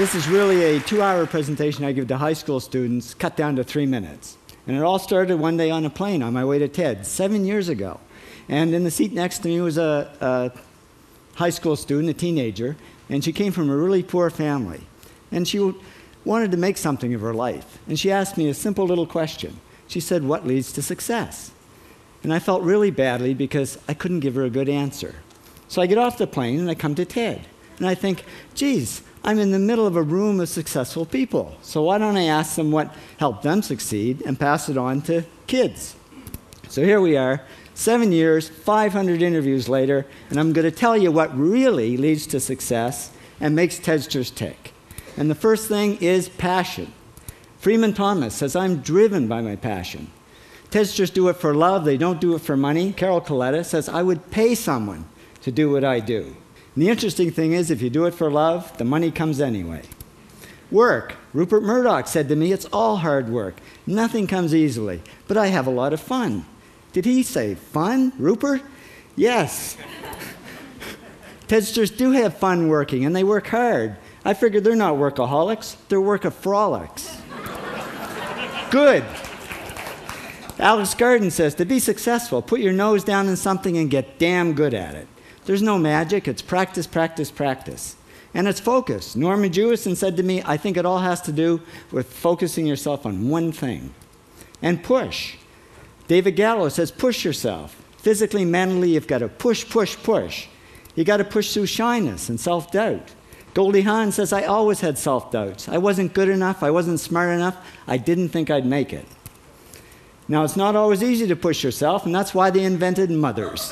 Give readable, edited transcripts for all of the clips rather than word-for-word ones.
This is really a 2-hour presentation I give to high school students, cut down to 3 minutes. And it all started one day on a plane on my way to TED, 7 years ago. And in the seat next to me was a high school student, a teenager, and she came from a really poor family. And she wanted to make something of her life. And she asked me a simple little question. She said, "What leads to success?" And I felt really badly because I couldn't give her a good answer. So I get off the plane and I come to TED. And I think, geez, I'm in the middle of a room of successful people. So why don't I ask them what helped them succeed and pass it on to kids? So here we are, 7 years, 500 interviews later, and I'm going to tell you what really leads to success and makes TEDsters tick. And the first thing is passion. Freeman Thomas says, "I'm driven by my passion." TEDsters do it for love, they don't do it for money. Carol Coletta says, "I would pay someone to do what I do." And the interesting thing is, if you do it for love, the money comes anyway. Work. Rupert Murdoch said to me, "It's all hard work. Nothing comes easily, but I have a lot of fun." Did he say fun, Rupert? Yes. TEDsters do have fun working, and they work hard. I figured they're not workaholics, they're workaholics. Good. Alex Garden says, to be successful, put your nose down in something and get damn good at it. There's no magic, it's practice, practice, practice. And it's focus. Norman Jewison said to me, "I think it all has to do with focusing yourself on one thing." And push. David Gallo says, push yourself. Physically, mentally, you've got to push, push, push. You got to push through shyness and self-doubt. Goldie Hawn says, "I always had self-doubts. I wasn't good enough, I wasn't smart enough, I didn't think I'd make it." Now, it's not always easy to push yourself, and that's why they invented mothers.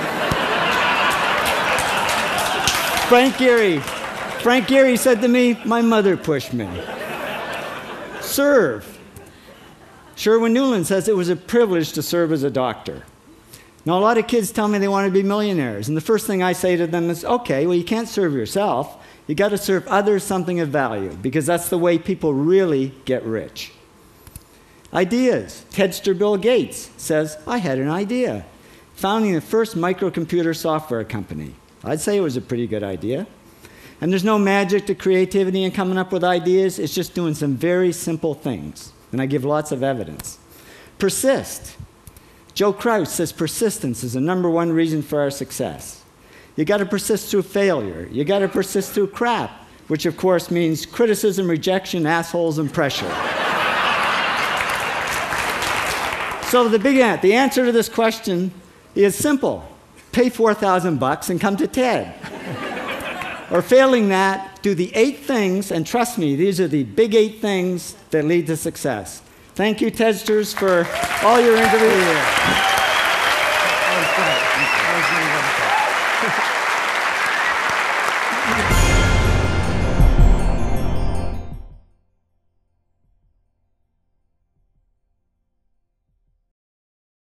Frank Gehry said to me, "My mother pushed me." Serve. Sherwin Newland says, "It was a privilege to serve as a doctor." Now, a lot of kids tell me they want to be millionaires, and the first thing I say to them is, okay, well, you can't serve yourself. You got to serve others something of value, because that's the way people really get rich. Ideas. TEDster Bill Gates says, "I had an idea," founding the first microcomputer software company. I'd say it was a pretty good idea. And there's no magic to creativity and coming up with ideas. It's just doing some very simple things. And I give lots of evidence. Persist. Joe Kraus says persistence is the #1 reason for our success. You got to persist through failure. You got to persist through crap, which of course means criticism, rejection, assholes, and pressure. So the answer to this question is simple. Pay $4,000 and come to TED. Or failing that, do the 8 things, and trust me, these are the big 8 things that lead to success. Thank you, TEDsters, for all your interviews.